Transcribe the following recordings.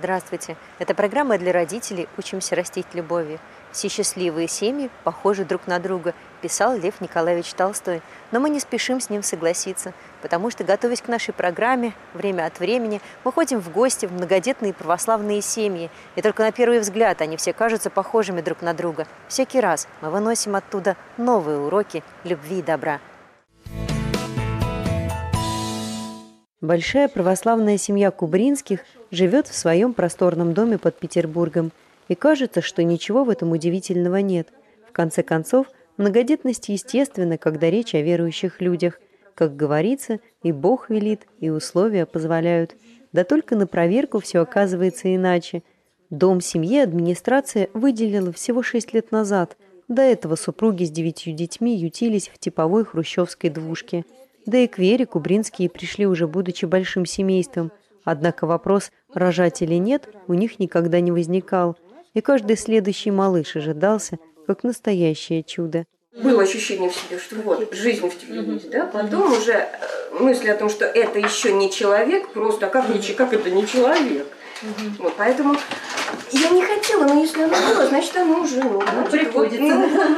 Здравствуйте! Это программа для родителей «Учимся растить любовью». Все счастливые семьи похожи друг на друга, писал Лев Николаевич Толстой. Но мы не спешим с ним согласиться, потому что, готовясь к нашей программе, время от времени мы ходим в гости в многодетные православные семьи. И только на первый взгляд они все кажутся похожими друг на друга. Всякий раз мы выносим оттуда новые уроки любви и добра. Большая православная семья Кубринских живет в своем просторном доме под Петербургом. И кажется, что ничего в этом удивительного нет. В конце концов, многодетность естественна, когда речь о верующих людях. Как говорится, и Бог велит, и условия позволяют. Да только на проверку все оказывается иначе. Дом семьи администрация выделила всего 6 лет назад. До этого супруги с 9 детьми ютились в типовой хрущевской двушке. Да и к Вере Кубринские пришли уже будучи большим семейством. Однако вопрос, рожать или нет, у них никогда не возникал. И каждый следующий малыш ожидался, как настоящее чудо. Было ощущение в себе, что вот, жизнь в тебе есть, да? Потом уже мысли о том, что это еще не человек, просто, как это не человек? Вот, поэтому я не хотела, но если оно было, значит оно уже, приходится.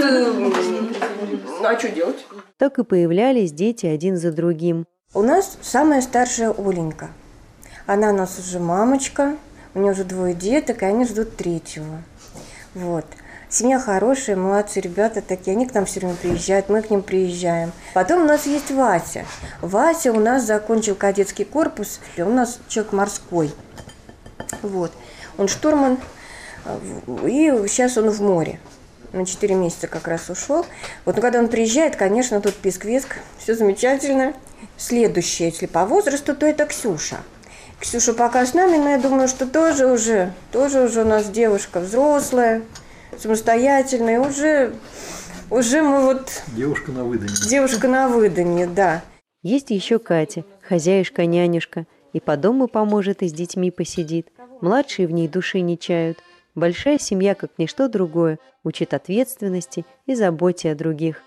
А что делать? Так и появлялись дети один за другим. У нас самая старшая Оленька. Она у нас уже мамочка, у нее уже 2 деток, и они ждут 3-го. Вот. Семья хорошая, молодцы ребята такие, они к нам все время приезжают, мы к ним приезжаем. Потом у нас есть Вася. Вася у нас закончил кадетский корпус, у нас человек морской. Вот. Он штурман, и сейчас он в море. На 4 месяца как раз ушел. Вот, но когда он приезжает, конечно, тут писк-виск, все замечательно. Следующее, если по возрасту, то это Ксюша. Ксюша пока с нами, но я думаю, что тоже уже у нас девушка взрослая, самостоятельная, уже мы вот... Девушка на выданье. Девушка на выданье, да. Есть еще Катя, хозяюшка-нянюшка, и по дому поможет, и с детьми посидит. Младшие в ней души не чают. Большая семья, как ничто другое, учит ответственности и заботе о других.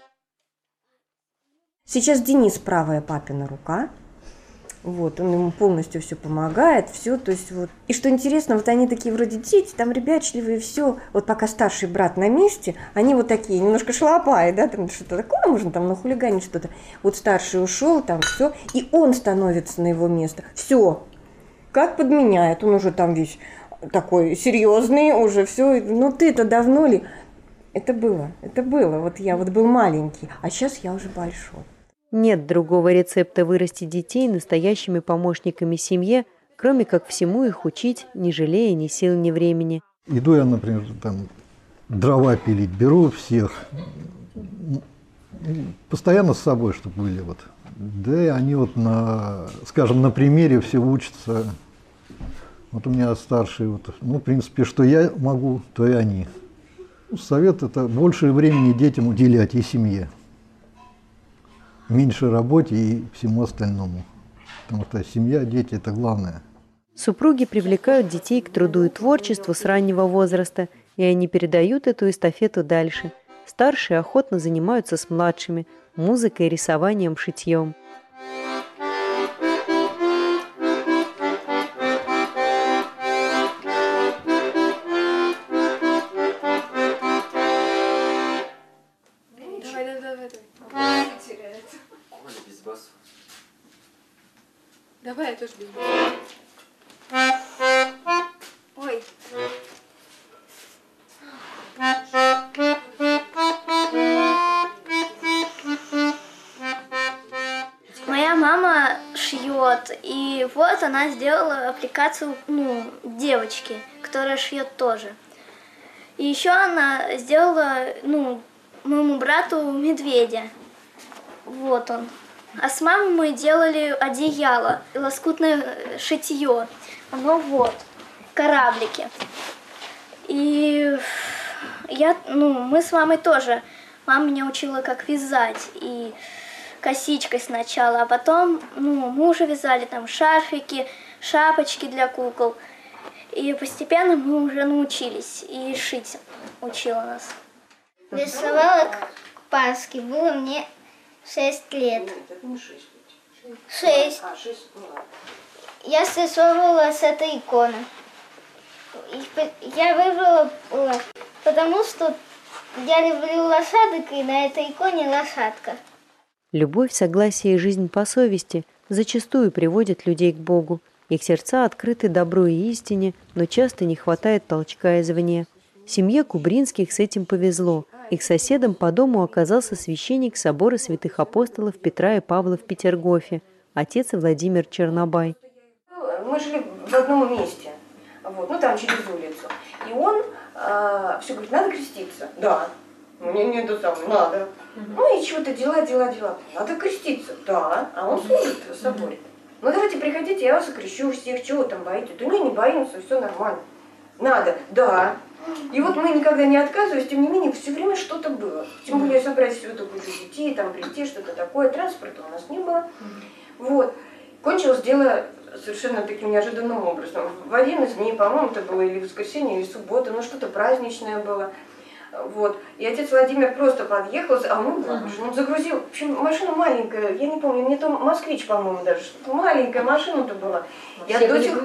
Сейчас Денис правая папина рука. Вот, он ему полностью все помогает, все, то есть вот. И что интересно, вот они такие вроде дети, там ребячливые, все. Вот пока старший брат на месте, они вот такие немножко шалопаи, да, там что-то такое, можно там нахулиганить что-то. Вот старший ушел, там все, и он становится на его место. Все, как подменяет, он уже там весь такой серьезный, уже все. Ну ты-то давно ли? Это было. Вот я вот был маленький, а сейчас я уже большой. Нет другого рецепта вырастить детей настоящими помощниками семье, кроме как всему их учить, не жалея ни сил, ни времени. Иду я, например, там дрова пилить, беру всех, постоянно с собой, чтобы были вот. Да и они вот скажем, на примере все учатся. Вот у меня старшие, вот, в принципе, что я могу, то и они. Совет – это больше времени детям уделять и семье. Меньше работе и всему остальному. Потому что семья, дети – это главное. Супруги привлекают детей к труду и творчеству с раннего возраста, и они передают эту эстафету дальше. Старшие охотно занимаются с младшими – музыкой, рисованием, шитьем. Давай, я тоже без баса. Ой. Моя мама шьет, и вот она сделала аппликацию, девочки, которая шьет тоже. И еще она сделала, моему брату медведя. Вот он. А с мамой мы делали одеяло, лоскутное шитье. Оно вот, кораблики. И мы с мамой тоже. Мама меня учила, как вязать. И косичкой сначала, а потом, мы уже вязали там шарфики, шапочки для кукол. И постепенно мы уже научились. И шить учила нас. Рисовала по-пански. Было мне 6 лет. 6. Я срисовывала с этой иконы. Я выбрала, потому что я люблю лошадок, и на этой иконе лошадка. Любовь, согласие и жизнь по совести зачастую приводят людей к Богу. Их сердца открыты добру и истине, но часто не хватает толчка извне. Семье Кубринских с этим повезло. Их соседом по дому оказался священник собора святых апостолов Петра и Павла в Петергофе, отец Владимир Чернобай. Мы жили в одном месте, вот, ну там через улицу. И он все говорит, надо креститься. Да. Мне не то самое, надо. Ну и чего-то дела. Надо креститься. Да. А он служит в соборе. Ну давайте приходите, я вас окрещу всех, чего там боитесь? Да не боимся, все нормально. Надо. Да. И вот мы никогда не отказывались, тем не менее, все время что-то было. Тем более собрать всю эту кучу детей, там прийти, что-то такое. Транспорта у нас не было. Вот. Кончилось дело совершенно таким неожиданным образом. В один из дней, по-моему, это было или воскресенье, или суббота, ну что-то праздничное было. Вот. И отец Владимир просто подъехал, а он машину загрузил. В общем, машина маленькая, я не помню, мне там москвич, по-моему, даже. Что-то маленькая машина-то была. Я до сих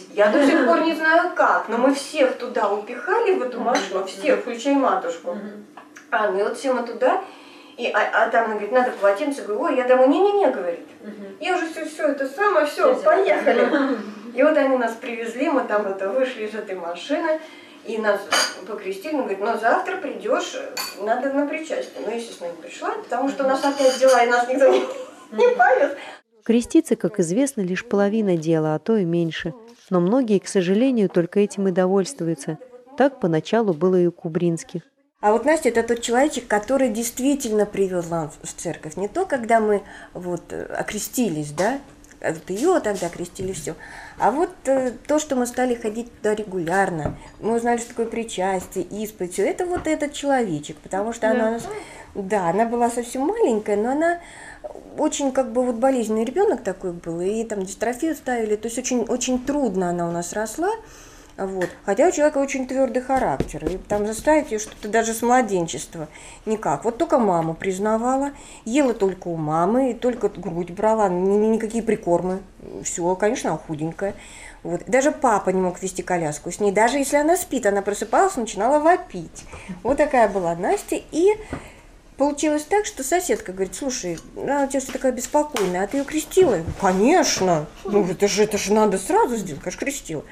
пор не знаю как, но мы всех туда упихали, в эту машину, всех, включая матушку. Ну и вот все мы туда. А там она говорит, надо полотенце. Говорю, ой, я домой, не, говорит. Я уже все это самое, все, поехали. И вот они нас привезли, мы там вышли из этой машины, и нас покрестили. Он говорит, но завтра придешь, надо на причастие. Ну, естественно, не пришла, потому что у нас опять дела, и нас никто не повез. Креститься, как известно, лишь половина дела, а то и меньше. Но многие, к сожалению, только этим и довольствуются. Так поначалу было и у Кубринских. А вот Настя – это тот человечек, который действительно привел нас в церковь. Не то, когда мы вот окрестились, да, вот ее тогда крестили, все. А вот то, что мы стали ходить туда регулярно, мы узнали, что такое причастие, исповедь, все это вот этот человечек, потому что она, да, она была совсем маленькая, но она очень как бы вот болезненный ребенок такой был, и там дистрофию ставили, то есть очень, очень трудно она у нас росла. Вот. Хотя у человека очень твердый характер, и там заставить ее что-то даже с младенчества никак. Вот только маму признавала, ела только у мамы, и только грудь брала, никакие прикормы, все, конечно, она худенькая. Вот. Даже папа не мог вести коляску с ней, даже если она спит, она просыпалась, начинала вопить. Вот такая была Настя, и получилось так, что соседка говорит, слушай, она у тебя все такая беспокойная, а ты ее крестила? Конечно, ну это же надо сразу сделать, конечно, крестила.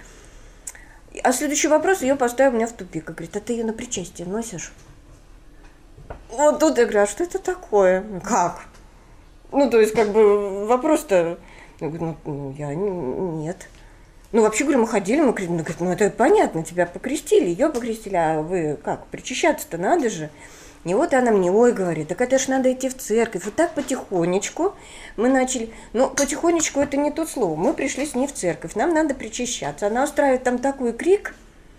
А следующий вопрос ее поставил меня в тупик. Говорит, а ты ее на причастие носишь? Вот тут я говорю, а что это такое? Как? Ну, то есть, как бы, вопрос-то... Я говорю, я нет. Ну, вообще, говорю, мы ходили, мы говорим, ну, это понятно, тебя покрестили, ее покрестили, а вы как, причащаться-то надо же. И вот она мне, ой, говорит, так это ж надо идти в церковь. Вот так потихонечку мы начали, ну, потихонечку это не то слово, мы пришли с ней в церковь, нам надо причащаться. Она устраивает там такой крик,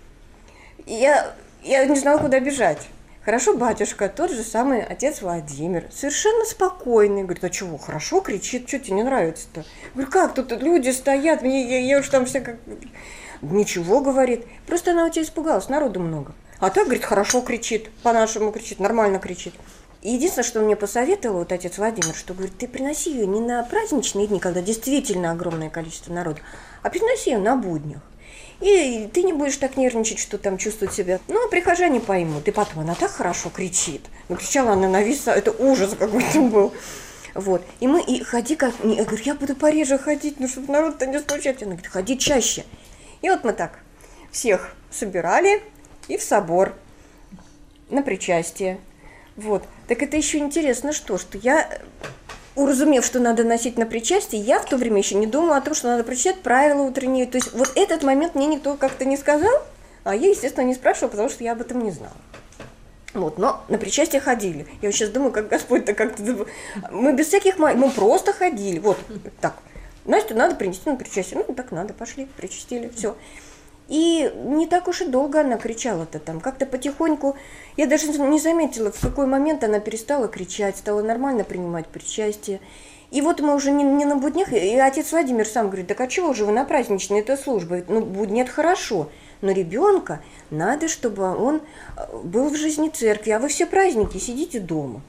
и я не знала, куда бежать. Хорошо, батюшка, тот же самый отец Владимир, совершенно спокойный, говорит, а чего, хорошо кричит, что тебе не нравится-то? Говорю, как тут люди стоят, я уж там вся как... Ничего, говорит, просто она у тебя испугалась, народу много. А так, говорит, хорошо кричит, по-нашему кричит, нормально кричит. И единственное, что он мне посоветовал, вот отец Владимир, что, говорит, ты приноси ее не на праздничные дни, когда действительно огромное количество народу, а приноси ее на буднях. И ты не будешь так нервничать, что там чувствовать себя. Ну, а прихожане поймут. И потом она так хорошо кричит. Ну, кричала она на весь, это ужас какой-то был. Вот. И ходи как... Я говорю, я буду пореже ходить, ну, чтобы народ-то не случается. Она говорит, ходи чаще. И вот мы так всех собирали и в собор на причастие. Вот. Так это еще интересно, что я, уразумев, что надо носить на причастие, я в то время еще не думала о том, что надо прочитать правила утренние. То есть вот этот момент мне никто как-то не сказал, а я, естественно, не спрашивала, потому что я об этом не знала. Вот, но на причастие ходили. Я вот сейчас думаю, как Господь-то как-то... Мы без всяких... Мы просто ходили. Вот так. Настю надо принести на причастие. Ну, так надо, пошли, причастили, все. И не так уж и долго она кричала-то там. Как-то потихоньку... Я даже не заметила, в какой момент она перестала кричать, стала нормально принимать причастие. И вот мы уже не на буднях, и отец Владимир сам говорит, так а чего же вы на праздничной этой службе? Ну, будни это хорошо, но ребенка надо, чтобы он был в жизни церкви, а вы все праздники сидите дома.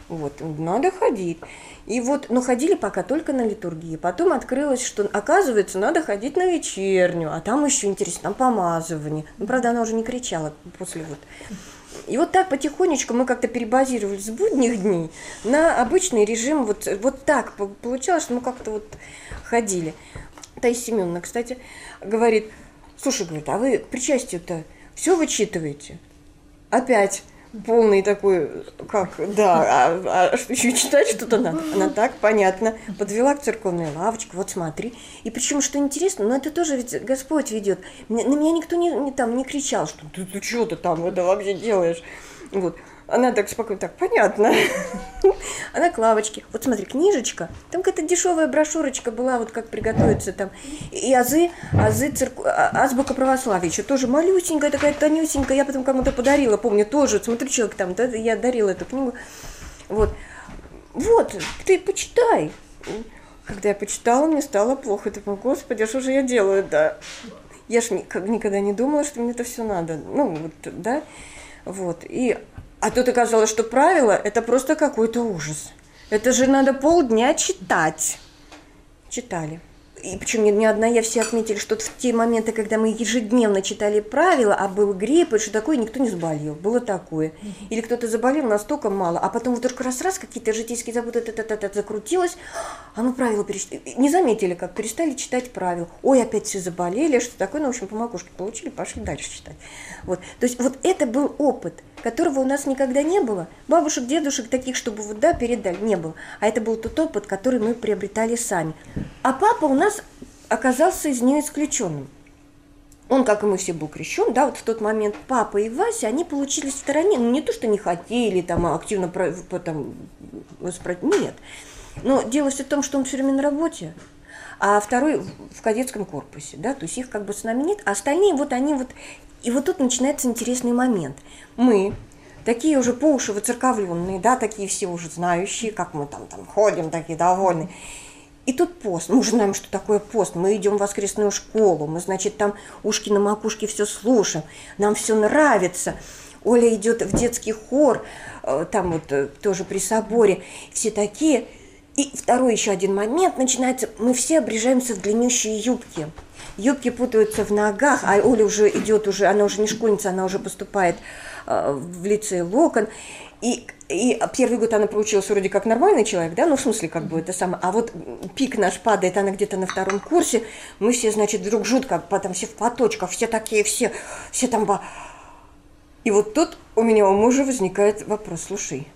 Вот, надо ходить. И вот, но ходили пока только на литургии. Потом открылось, что, оказывается, надо ходить на вечернюю, а там еще интересно, там помазывание. Ну, правда, она уже не кричала после вот. И вот так потихонечку мы как-то перебазировались с будних дней на обычный режим. Вот так получалось, что мы как-то вот ходили. Таисия Семеновна, кстати, говорит, слушай, говорит, а вы к причастию-то все вычитываете? Опять полный такой, как, да, а еще читать что-то надо. Она так, понятно, подвела к церковной лавочке, вот смотри. И причем, что интересно, но это тоже ведь Господь ведет. На меня никто не кричал, что ты что ты там это вообще делаешь. Вот. Она так спокойно, так, понятно. Она к лавочке. Вот смотри, книжечка. Там какая-то дешевая брошюрочка была, вот как приготовиться там. И азбука православия. Еще тоже малюсенькая, такая тонюсенькая. Я потом кому-то подарила, помню, тоже. Смотри, человек там, да, я дарила эту книгу. Вот, ты почитай. Когда я почитала, мне стало плохо. Я думаю, Господи, а что же я делаю, да? Я ж никогда не думала, что мне это все надо. Ну, вот, да. Вот, а тут оказалось, что правило – это просто какой-то ужас. Это же надо полдня читать. Читали. И причем не одна, я все отметили, что в те моменты, когда мы ежедневно читали правила, а был грипп, и что такое, никто не заболел. Было такое. Или кто-то заболел настолько мало, а потом вдруг раз какие-то житейские заботы закрутилось, а мы правила перечитали. Не заметили, как перестали читать правила. Ой, опять все заболели, что такое, ну, в общем, по макушке получили, пошли дальше читать. Вот. То есть вот это был опыт, которого у нас никогда не было. Бабушек, дедушек таких, чтобы вот, да, передали, не было. А это был тот опыт, который мы приобретали сами. А папа у нас оказался из нее исключенным. Он, как и мы все, был крещен, да, вот в тот момент папа и Вася, они получились в стороне, ну не то, что не хотели, там, активно там, нет. Но дело все в том, что он все время на работе, а второй в кадетском корпусе, да, то есть их как бы с нами нет, а остальные вот они вот, и вот тут начинается интересный момент. Мы, такие уже по уши выцерковленные, да, такие все уже знающие, как мы там ходим, такие довольные. И тут пост. Мы уже знаем, что такое пост. Мы идем в воскресную школу. Мы, значит, там ушки на макушке все слушаем. Нам все нравится. Оля идет в детский хор, там вот тоже при соборе. Все такие. И второй еще один момент начинается. Мы все обрежаемся в длиннющие юбки. Юбки путаются в ногах, а Оля уже идет, она уже не школьница, она уже поступает в лицей Локон. И первый год она получилась вроде как нормальный человек, да, ну в смысле как бы это самое, а вот пик наш падает, она где-то на втором курсе, мы все, значит, вдруг жутко, потом все в платочках, все такие, все там, и вот тут у меня у мужа возникает вопрос, слушай,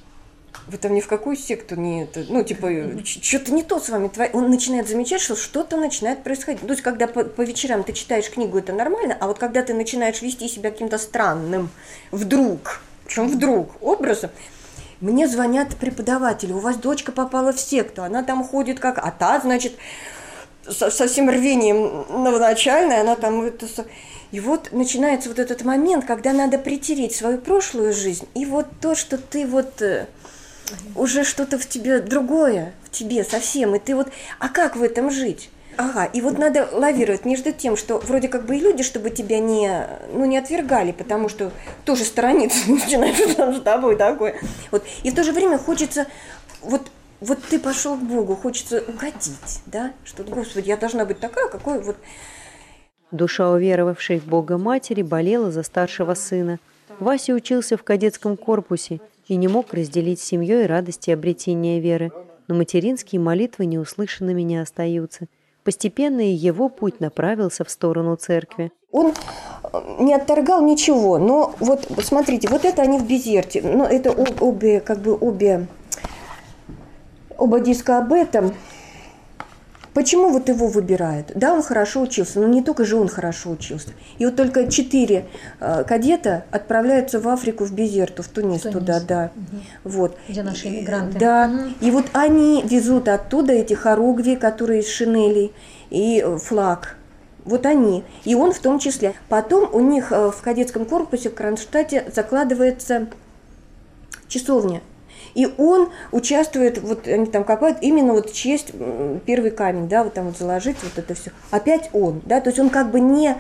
вы там ни в какую секту не это, ну типа, что-то не то с вами, он начинает замечать, что что-то начинает происходить, то есть когда по вечерам ты читаешь книгу, это нормально, а вот когда ты начинаешь вести себя каким-то странным, причем вдруг образом, мне звонят преподаватели, у вас дочка попала в секту, она там ходит как, а та, значит, со всем рвением новоначальная, она там это... И вот начинается вот этот момент, когда надо притереть свою прошлую жизнь, и вот то, что ты вот уже что-то в тебе другое, в тебе совсем, и ты вот, а как в этом жить? Ага, и вот надо лавировать между тем, что вроде как бы и люди, чтобы тебя не отвергали, потому что тоже сторониться начинают, что с тобой такое. Вот. И в то же время хочется, вот ты пошел к Богу, хочется угодить, да, что, Господи, я должна быть такая, какой вот. Душа уверовавшей в Бога матери болела за старшего сына. Вася учился в кадетском корпусе и не мог разделить с семьей радости обретения веры, но материнские молитвы неуслышанными не остаются. Постепенно и его путь направился в сторону церкви. Он не отторгал ничего, но вот смотрите, вот это они в Безерте, но это оба диска об этом. Почему вот его выбирают? Да, он хорошо учился, но не только же он хорошо учился. И вот только 4 кадета отправляются в Африку, в Безерту, в Тунис. Туда, да. Угу. Вот. Где наши иммигранты. Да, и вот они везут оттуда эти хоругви, которые из шинелей, и флаг. Вот они, и он в том числе. Потом у них в кадетском корпусе в Кронштадте закладывается часовня. И он участвует, вот они там копают, именно вот честь первый камень, да, вот там вот заложить вот это все. Опять он, да, то есть он как бы не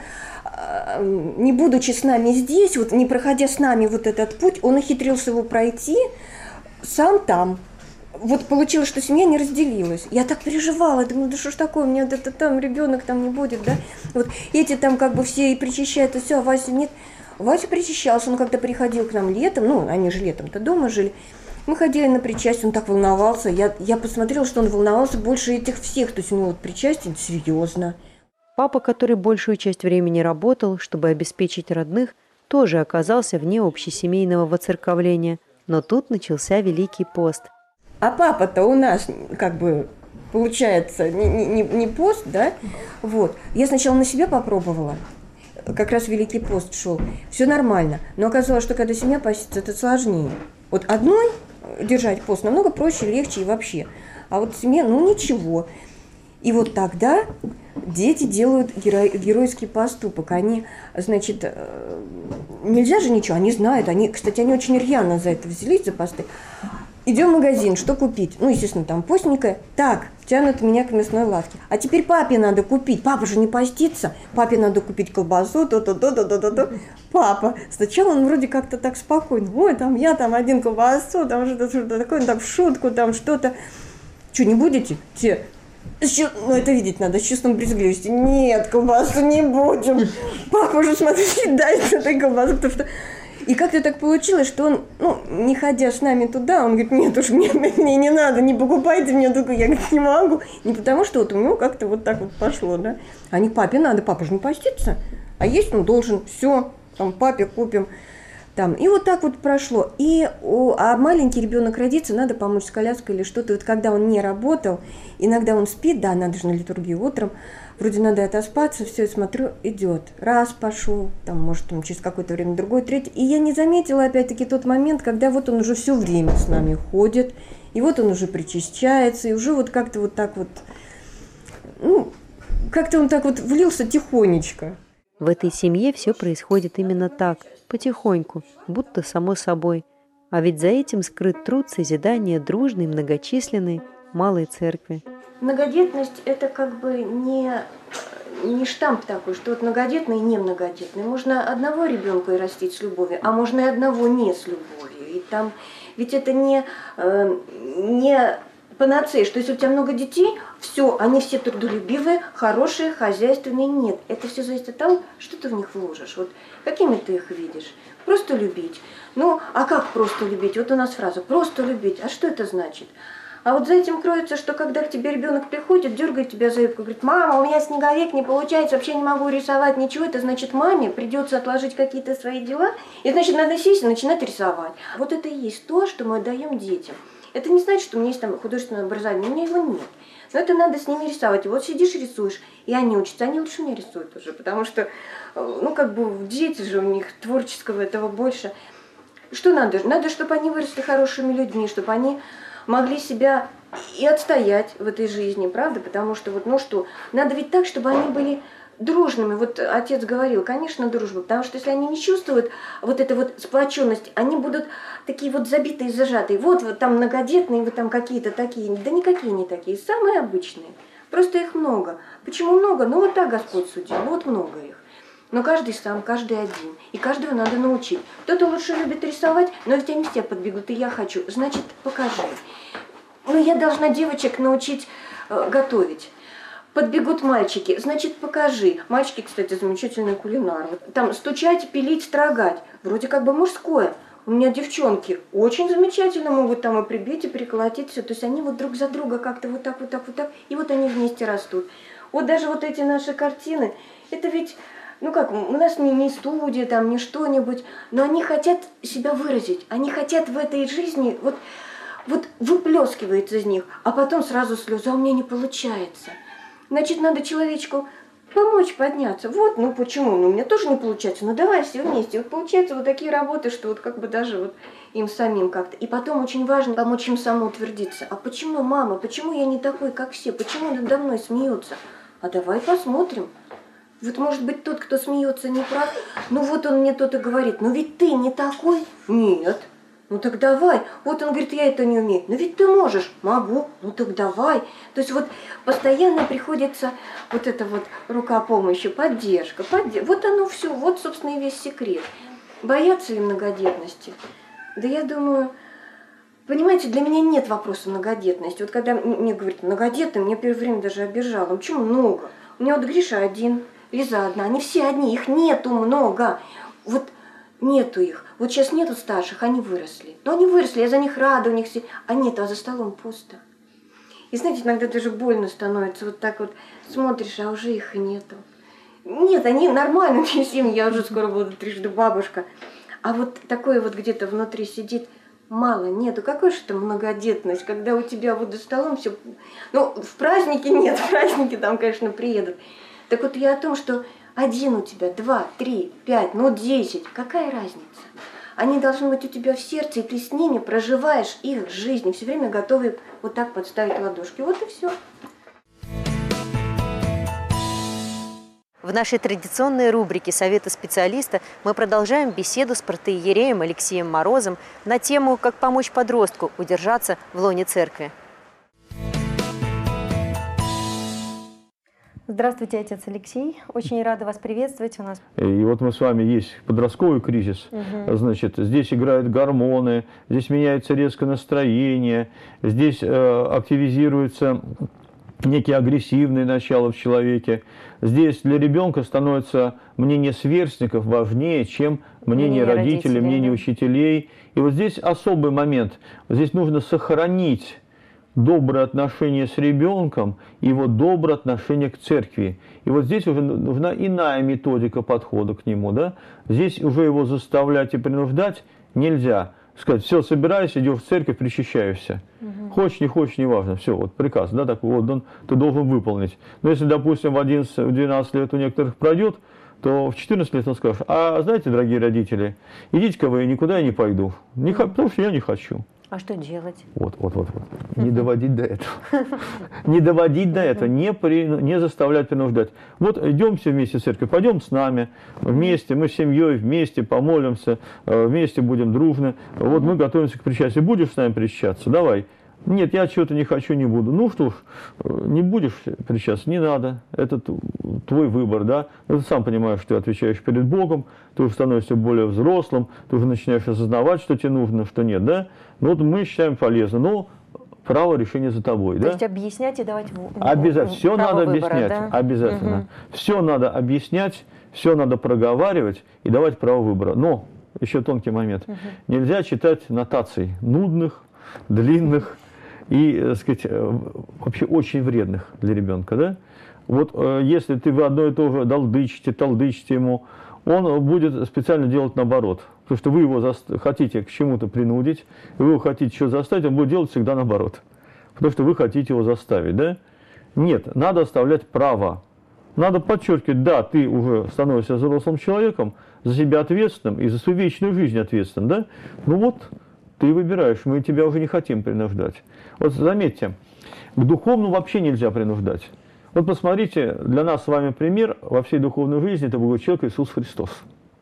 будучи с нами здесь, вот не проходя с нами вот этот путь, он ухитрился его пройти, сам там. Вот получилось, что семья не разделилась. Я так переживала, думаю, да что ж такое, у меня вот это там ребенок там не будет, да? Вот эти там как бы все и причащают, и все, а Вася нет. Вася причащался, он когда приходил к нам летом, ну, они же летом-то дома жили, мы ходили на причастие, он так волновался. Я посмотрела, что он волновался больше этих всех, то есть у него вот причастие серьезно. Папа, который большую часть времени работал, чтобы обеспечить родных, тоже оказался вне общесемейного воцерковления. Но тут начался Великий пост. А папа-то у нас, как бы, получается, не пост, да? Вот. Я сначала на себя попробовала. Как раз Великий пост шел. Все нормально. Но оказалось, что когда семья постится, это сложнее. Вот одной держать пост намного проще, легче и вообще. А вот семье, ну ничего. И вот тогда дети делают геройский поступок. Они, значит, нельзя же ничего, они знают. Кстати, они очень рьяно за это взялись, за посты. Идем в магазин, что купить? Ну, естественно, там постненькое. Так, тянут меня к мясной лавке. А теперь папе надо купить. Папа же не постится. Папе надо купить колбасу, то-то. Папа. Сначала он вроде как-то так спокойно. Ой, там я там один колбасу, там что-то такое, там в шутку, там что-то. Что, не будете? Те. Ну, это видеть надо, с чувством брезгливости. Нет, колбасу не будем. Папа уже, смотри, дает этой колбасу, потому что... И как-то так получилось, что он, ну, не ходя с нами туда, он говорит, нет уж, мне не надо, не покупайте мне только, я говорит, не могу. Не потому что вот у него как-то вот так вот пошло, да. А не папе надо, папа же не постится, а есть он должен, все, там, папе купим. Там. И вот так вот прошло. А маленький ребенок родится, надо помочь с коляской или что-то. Вот когда он не работал, иногда он спит, да, надо же на литургию утром, вроде надо отоспаться, все, смотрю, идет. Раз пошел, там, может, там, через какое-то время другой, третий. И я не заметила, опять-таки, тот момент, когда вот он уже все время с нами ходит, и вот он уже причащается, и уже вот как-то вот так вот, ну, как-то он так вот влился тихонечко. В этой семье все происходит именно так, потихоньку, будто само собой. А ведь за этим скрыт труд созидания дружной, многочисленной, малой церкви. Многодетность – это как бы не штамп такой, что вот многодетный и не многодетный. Можно одного ребенка и растить с любовью, а можно и одного не с любовью. И там, ведь это не панацея, что если у тебя много детей, все, они все трудолюбивые, хорошие, хозяйственные. Нет, это все зависит от того, что ты в них вложишь. Вот какими ты их видишь. Просто любить. Ну, а как просто любить? Вот у нас фраза «просто любить». А что это значит? А вот за этим кроется, что когда к тебе ребенок приходит, дергает тебя за юбку, говорит, мама, у меня снеговик не получается, вообще не могу рисовать ничего, это значит маме придется отложить какие-то свои дела, и значит надо сесть и начинать рисовать. Вот это и есть то, что мы отдаем детям. Это не значит, что у меня есть там художественное образование, у меня его нет. Но это надо с ними рисовать. И вот сидишь, рисуешь, и они учатся, они лучше меня рисуют уже, потому что, ну, как бы дети же, у них творческого этого больше. Что надо? Надо, чтобы они выросли хорошими людьми, чтобы они могли себя и отстоять в этой жизни, правда? Потому что вот, ну что, надо ведь так, чтобы они были дружными. Вот отец говорил, конечно, дружба, потому что если они не чувствуют вот эту вот сплоченность, они будут такие вот забитые, зажатые. Вот там многодетные, вот там какие-то такие. Да никакие не такие, самые обычные. Просто их много. Почему много? Ну вот так Господь судил, вот много их. Но каждый сам, каждый один. И каждого надо научить. Кто-то лучше любит рисовать, но ведь они все подбегут, и я хочу. Значит, покажи. Ну, я должна девочек научить готовить. Подбегут мальчики, значит, покажи. Мальчики, кстати, замечательные кулинары. Там стучать, пилить, строгать. Вроде как бы мужское. У меня девчонки очень замечательно могут там и прибить, и приколотить все. То есть они вот друг за друга как-то вот так, вот так, вот так. И вот они вместе растут. Вот даже вот эти наши картины, это ведь... Ну как, у нас не студия, там, не что-нибудь, но они хотят себя выразить, они хотят в этой жизни, вот выплескивается из них, а потом сразу слезы, а у меня не получается. Значит, надо человечку помочь подняться. Вот, ну почему, ну у меня тоже не получается, ну давай все вместе. Вот получаются вот такие работы, что вот как бы даже вот им самим как-то. И потом очень важно помочь им самоутвердиться. А почему, мама, почему я не такой, как все, почему надо мной смеются? А давай посмотрим. Вот, может быть, тот, кто смеется, не прав. Ну, вот он мне то-то говорит. Ну, ведь ты не такой. Нет. Ну, так давай. Вот он говорит, я это не умею. Ну, ведь ты можешь. Могу. Ну, так давай. То есть, вот постоянно приходится вот эта вот рука помощи, поддержка. Вот оно все. Вот, собственно, и весь секрет. Боятся ли многодетности? Да я думаю, Понимаете, для меня нет вопроса многодетности. Вот когда мне говорят многодетный, мне первое время даже обижало. Почему много? У меня вот Гриша один, Лиза одна. Они все одни, их нету много. Вот нету их. Вот сейчас нету старших, они выросли. Но они выросли, я за них рада, у них все... А нет, а за столом пусто. И знаете, иногда даже больно становится. Вот так вот смотришь, а уже их и нету. Нет, они нормальные семьи, я уже скоро буду трижды бабушка. А вот такое вот где-то внутри сидит, мало, нету. Какой же это многодетность, когда у тебя вот за столом все... Ну, в празднике нет, в празднике там, конечно, приедут. Так вот я о том, что один у тебя, 2, 3, 5, ну 10, какая разница? Они должны быть у тебя в сердце, и ты с ними проживаешь их жизнь, все время готовы вот так подставить ладошки. Вот и все. В нашей традиционной рубрике «Советы специалиста» мы продолжаем беседу с протоиереем Алексеем Морозом на тему «Как помочь подростку удержаться в лоне церкви». Здравствуйте, отец Алексей. Очень рада вас приветствовать у нас. И вот мы с вами, есть подростковый кризис, значит, здесь играют гормоны, здесь меняется резко настроение, здесь активизируется некие агрессивные начала в человеке. Здесь для ребенка становится мнение сверстников важнее, чем мнение родителей, мнение учителей. И вот здесь особый момент. Здесь нужно сохранить доброе отношение с ребенком и его доброе отношение к церкви. И вот здесь уже нужна иная методика подхода к нему. Да? Здесь уже его заставлять и принуждать нельзя. Сказать, все, собирайся, идешь в церковь, причащаешься. Хочешь, не хочешь, не важно. Все, вот приказ, да, такой вот ты должен выполнить. Но если, допустим, в 11-12 лет у некоторых пройдет, то в 14 лет он скажет, а знаете, дорогие родители, идите-ка вы, никуда я не пойду, потому что я не хочу. А что делать? Вот. Не доводить до этого. Не доводить до этого, не заставлять принуждать. Вот идемте вместе в церковь, пойдем с нами, вместе, мы с семьей, вместе помолимся, вместе будем дружны. Вот мы готовимся к причастию. Будешь с нами причащаться? Давай. Нет, я чего-то не хочу, не буду. Ну что ж, не будешь причастаться, не надо. Это твой выбор, да. Но ты сам понимаешь, что ты отвечаешь перед Богом, ты уже становишься более взрослым, ты уже начинаешь осознавать, что тебе нужно, что нет, да. Ну вот мы считаем полезно, но право решения за тобой, да. То есть объяснять и давать обязательно. Все надо выбора, объяснять, да? обязательно. Все надо объяснять, все надо проговаривать и давать право выбора. Но, еще тонкий момент, нельзя читать нотаций нудных, длинных и, так сказать, вообще очень вредных для ребенка, да? Вот если ты в одно и то же толдычите ему, он будет специально делать наоборот. Потому что вы его хотите к чему-то принудить, вы его хотите что-то заставить, он будет делать всегда наоборот. Потому что вы хотите его заставить, да? Нет, надо оставлять право. Надо подчеркивать, да, ты уже становишься взрослым человеком, за себя ответственным и за свою вечную жизнь ответственным, да? Ну вот, ты выбираешь, мы тебя уже не хотим принуждать. Вот заметьте, к духовному вообще нельзя принуждать. Вот посмотрите, для нас с вами пример во всей духовной жизни, это был человек Иисус Христос.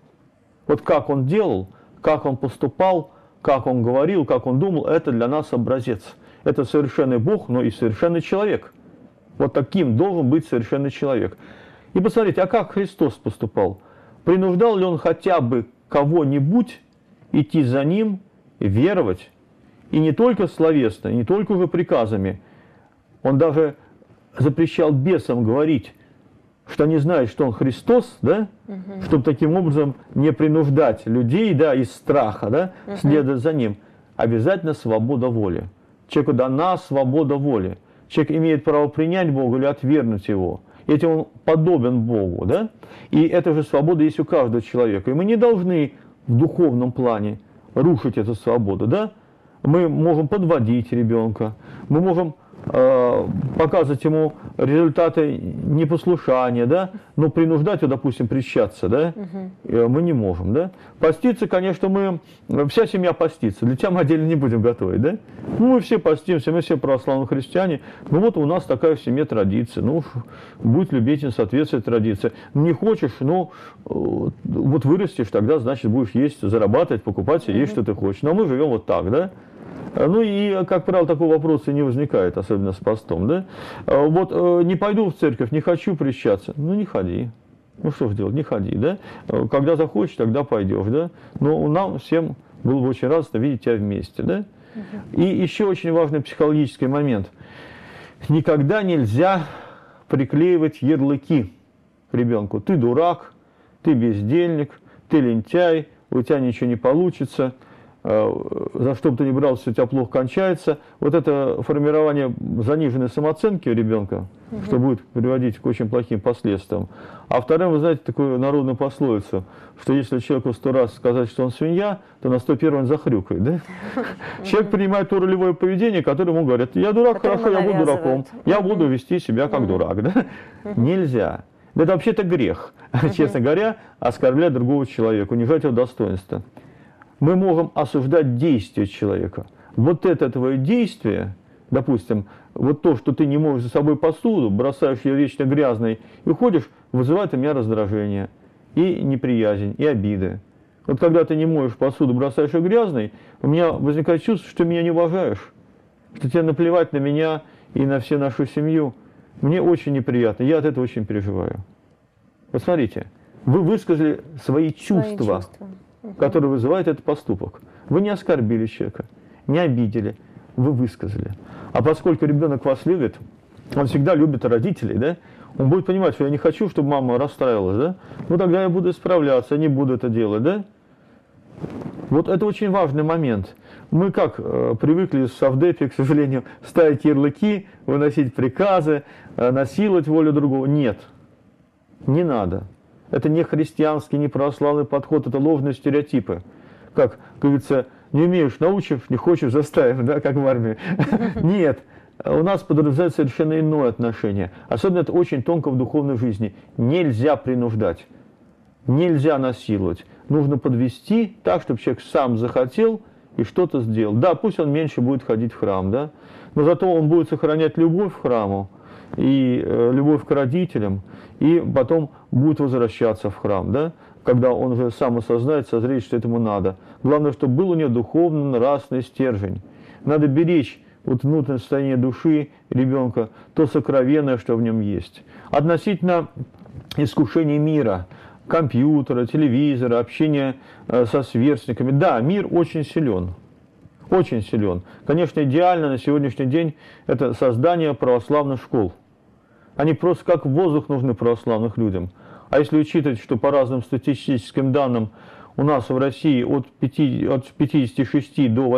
Вот как он делал, как он поступал, как он говорил, как он думал, это для нас образец. Это совершенный Бог, но и совершенный человек. Вот таким должен быть совершенный человек. И посмотрите, а как Христос поступал? Принуждал ли он хотя бы кого-нибудь идти за ним, веровать? И не только словесно, не только уже приказами. Он даже запрещал бесам говорить, что они знают, что он Христос, да? Чтобы таким образом не принуждать людей, да, из страха, да, следовать за ним. Обязательно свобода воли. Человеку дана свобода воли. Человек имеет право принять Бога или отвергнуть Его. Этим он подобен Богу, да? И эта же свобода есть у каждого человека. И мы не должны в духовном плане рушить эту свободу, да? Мы можем подводить ребенка, мы можем показывать ему результаты непослушания, да, но принуждать его, допустим, причащаться, да, мы не можем, да. Поститься, конечно, вся семья постится, для тебя мы отдельно не будем готовить, да. Ну, мы все постимся, мы все православные христиане, ну вот у нас такая в семье традиция, ну, будь любезен, соответствует традиции. Не хочешь, ну, вот вырастешь, тогда, значит, будешь есть, зарабатывать, покупать, есть, что ты хочешь. Но мы живем вот так, да. Ну и, как правило, такого вопроса не возникает, особенно с постом, да? Вот не пойду в церковь, не хочу причащаться. Ну не ходи. Ну что ж делать, не ходи, да? Когда захочешь, тогда пойдешь, да? Но нам всем было бы очень радостно видеть тебя вместе, да? И еще очень важный психологический момент. Никогда нельзя приклеивать ярлыки ребенку. Ты дурак, ты бездельник, ты лентяй, у тебя ничего не получится, за что бы ты ни брался, у тебя плохо кончается. Вот это формирование заниженной самооценки у ребенка, что будет приводить к очень плохим последствиям. А вторым, вы знаете, такую народную пословицу, что если человеку 100 раз сказать, что он свинья, то на 101-й он захрюкает. Да? Человек принимает то ролевое поведение, которое ему говорят: я дурак, хорошо, я буду дураком, я буду вести себя как дурак. Да? Нельзя. Это вообще-то грех, честно говоря, оскорблять другого человека, унижать его достоинство. Мы можем осуждать действия человека. Вот это твое действие, допустим, вот то, что ты не моешь за собой посуду, бросаешь ее вечно грязной и уходишь, вызывает у меня раздражение, и неприязнь, и обиды. Вот когда ты не моешь посуду, бросаешь ее грязной, у меня возникает чувство, что ты меня не уважаешь, что тебе наплевать на меня и на всю нашу семью. Мне очень неприятно, я от этого очень переживаю. Вот смотрите, вы высказали свои чувства, которые вызывают этот поступок. Вы не оскорбили человека, не обидели, вы высказали. А поскольку ребенок вас любит, он всегда любит родителей, да? Он будет понимать, что я не хочу, чтобы мама расстраивалась, да? Ну тогда я буду исправляться, не буду это делать, да? Вот это очень важный момент. Мы как привыкли в совдепе, к сожалению, ставить ярлыки, выносить приказы, насиловать волю другого. Нет, не надо. Это не христианский, не православный подход, это ложные стереотипы. Как говорится, не умеешь — научишь, не хочешь — заставим, да, как в армии. Нет, у нас подразумевается совершенно иное отношение. Особенно это очень тонко в духовной жизни. Нельзя принуждать, нельзя насиловать. Нужно подвести так, чтобы человек сам захотел и что-то сделал. Да, пусть он меньше будет ходить в храм, да, но зато он будет сохранять любовь к храму и любовь к родителям, и потом будет возвращаться в храм, да, когда он уже сам осознает, созреет, что этому надо. Главное, чтобы был у него духовно-нравственный стержень. Надо беречь вот внутреннее состояние души ребенка, то сокровенное, что в нем есть. Относительно искушений мира, компьютера, телевизора, общения со сверстниками, да, мир очень силен. Очень силен. Конечно, идеально на сегодняшний день это создание православных школ. Они просто как воздух нужны православных людям. А если учитывать, что по разным статистическим данным у нас в России от 56 до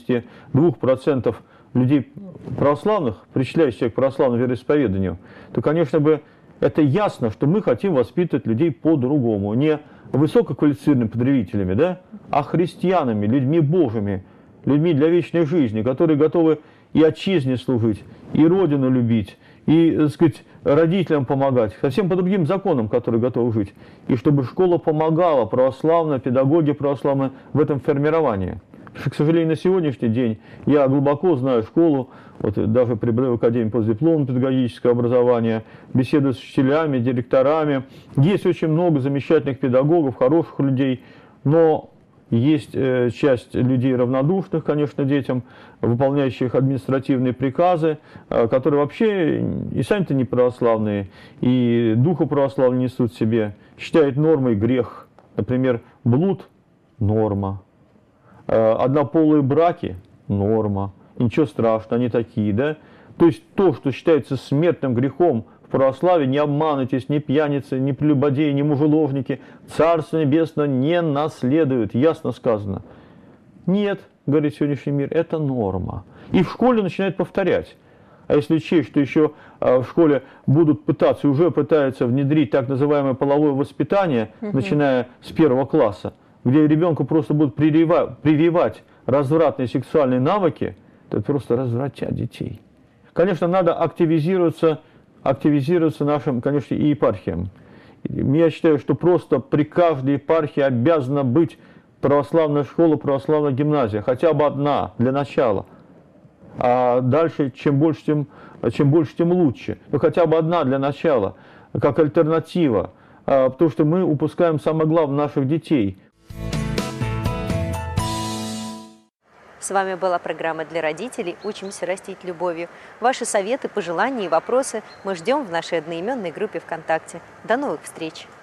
82% людей православных, причисляющихся к православному вероисповеданию, то, конечно бы, это ясно, что мы хотим воспитывать людей по-другому. Не высококвалифицированными потребителями, да, а христианами, людьми Божьими, людьми для вечной жизни, которые готовы и отчизне служить, и Родину любить, и, так сказать, родителям помогать, совсем по другим законам, которые готовы жить. И чтобы школа помогала православная, педагоги православные в этом формировании. Потому что, к сожалению, на сегодняшний день я глубоко знаю школу, вот даже преподаю в Академии постдипломного педагогического образования, беседую с учителями, директорами. Есть очень много замечательных педагогов, хороших людей, но есть часть людей равнодушных, конечно, детям, выполняющих административные приказы, которые вообще и сами-то не православные, и духу православного несут в себе, считают нормой грех. Например, блуд – норма, однополые браки – норма, ничего страшного, они такие, да? То есть то, что считается смертным грехом в православии, не обманывайтесь, ни пьяницы, ни прелюбодеи, ни мужеложники, Царство Небесное не наследуют, ясно сказано. Нет, говорит сегодняшний мир, это норма. И в школе начинают повторять. А если учесть, что еще в школе будут пытаться, уже пытаются внедрить так называемое половое воспитание, начиная с 1 класса, где ребенку просто будут прививать развратные сексуальные навыки, то это просто развратят детей. Конечно, надо активизироваться нашим, конечно, и епархиям. Я считаю, что просто при каждой епархии обязана быть православная школа, православная гимназия, хотя бы одна для начала. А дальше, чем больше, тем лучше. Но хотя бы одна для начала, как альтернатива. Потому что мы упускаем самое главное – наших детей. С вами была программа для родителей «Учимся растить любовью». Ваши советы, пожелания и вопросы мы ждем в нашей одноименной группе ВКонтакте. До новых встреч!